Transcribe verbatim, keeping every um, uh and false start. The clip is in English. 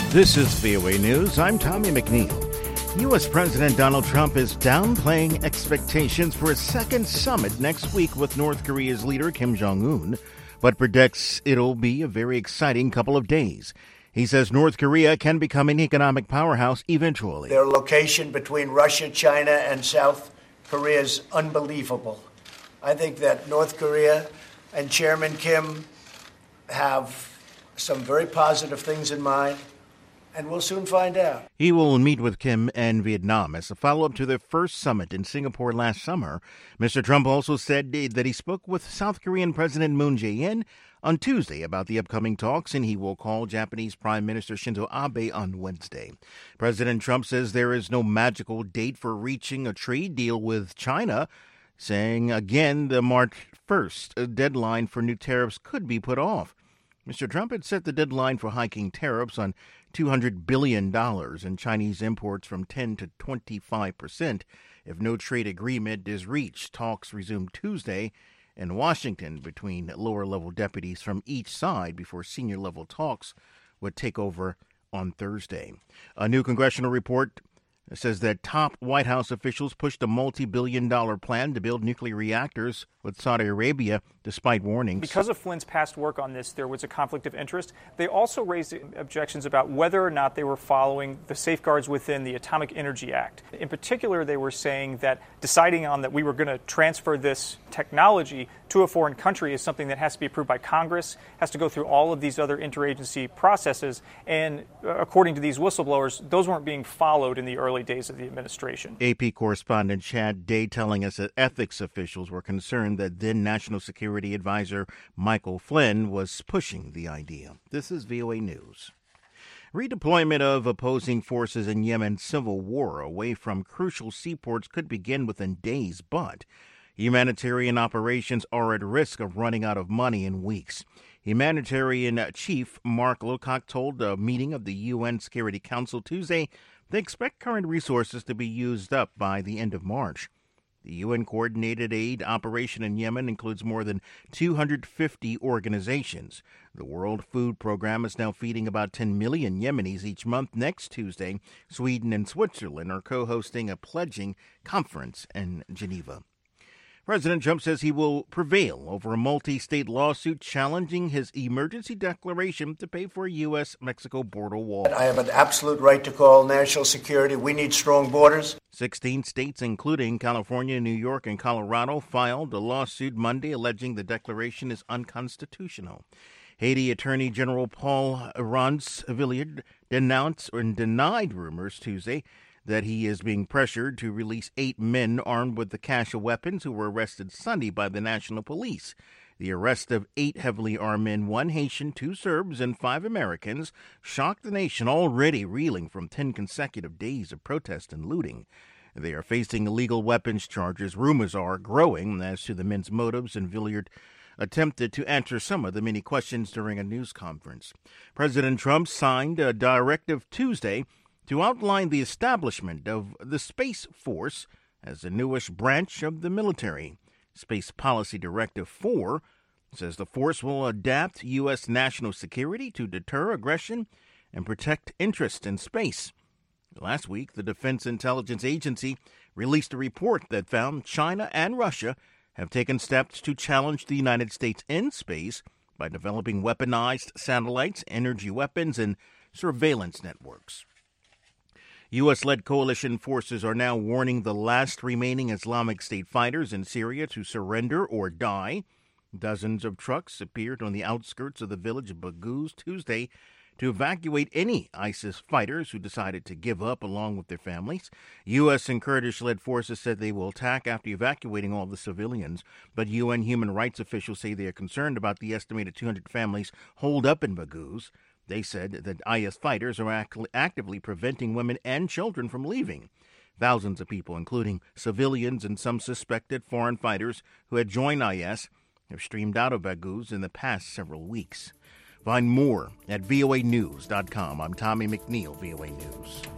This is V O A News. I'm Tommy McNeil. U S. President Donald Trump is downplaying expectations for a second summit next week with North Korea's leader Kim Jong-un, but predicts it'll be a very exciting couple of days. He says North Korea can become an economic powerhouse eventually. Their location between Russia, China, and South Korea is unbelievable. I think that North Korea and Chairman Kim have some very positive things in mind, and we'll soon find out. He will meet with Kim in Vietnam as a follow-up to their first summit in Singapore last summer. Mister Trump also said that he spoke with South Korean President Moon Jae-in on Tuesday about the upcoming talks, and he will call Japanese Prime Minister Shinzo Abe on Wednesday. President Trump says there is no magical date for reaching a trade deal with China, saying again the March first deadline for new tariffs could be put off. Mister Trump had set the deadline for hiking tariffs on two hundred billion dollars in Chinese imports from ten to twenty-five percent if no trade agreement is reached. Talks resumed Tuesday in Washington between lower-level deputies from each side before senior-level talks would take over on Thursday. A new congressional report says that top White House officials pushed a multi-billion dollar plan to build nuclear reactors with Saudi Arabia, despite warnings. Because of Flynn's past work on this, there was a conflict of interest. They also raised objections about whether or not they were following the safeguards within the Atomic Energy Act. In particular, they were saying that deciding on that we were going to transfer this technology to a foreign country is something that has to be approved by Congress, has to go through all of these other interagency processes, and according to these whistleblowers, those weren't being followed in the early days of the administration. A P correspondent Chad Day telling us that ethics officials were concerned that then National Security Advisor Michael Flynn was pushing the idea. This is V O A News. Redeployment of opposing forces in Yemen's civil war away from crucial seaports could begin within days, but humanitarian operations are at risk of running out of money in weeks. Humanitarian Chief Mark Lowcock told a meeting of the U N Security Council Tuesday they expect current resources to be used up by the end of March. The U N-coordinated aid operation in Yemen includes more than two hundred fifty organizations. The World Food Program is now feeding about ten million Yemenis each month. Next Tuesday, Sweden and Switzerland are co-hosting a pledging conference in Geneva. President Trump says he will prevail over a multi-state lawsuit challenging his emergency declaration to pay for a U S Mexico border wall. I have an absolute right to call national security. We need strong borders. Sixteen states, including California, New York, and Colorado, filed a lawsuit Monday alleging the declaration is unconstitutional. Haiti Attorney General Paul Roncevillard denounced and denied rumors Tuesday that he is being pressured to release eight men armed with the cache of weapons who were arrested Sunday by the National Police. The arrest of eight heavily armed men, one Haitian, two Serbs, and five Americans, shocked the nation already reeling from ten consecutive days of protest and looting. They are facing illegal weapons charges. Rumors are growing as to the men's motives, and Villiard attempted to answer some of the many questions during a news conference. President Trump signed a directive Tuesday to outline the establishment of the Space Force as the newest branch of the military. Space Policy Directive four says the force will adapt U S national security to deter aggression and protect interests in space. Last week, the Defense Intelligence Agency released a report that found China and Russia have taken steps to challenge the United States in space by developing weaponized satellites, energy weapons, and surveillance networks. U S-led coalition forces are now warning the last remaining Islamic State fighters in Syria to surrender or die. Dozens of trucks appeared on the outskirts of the village of Baghouz Tuesday to evacuate any ISIS fighters who decided to give up along with their families. U S and Kurdish-led forces said they will attack after evacuating all the civilians, but U N human rights officials say they are concerned about the estimated two hundred families holed up in Baghouz. They said that I S fighters are act- actively preventing women and children from leaving. Thousands of people, including civilians and some suspected foreign fighters who had joined I S, have streamed out of Baghouz in the past several weeks. Find more at V O A news dot com. I'm Tommy McNeil, V O A News.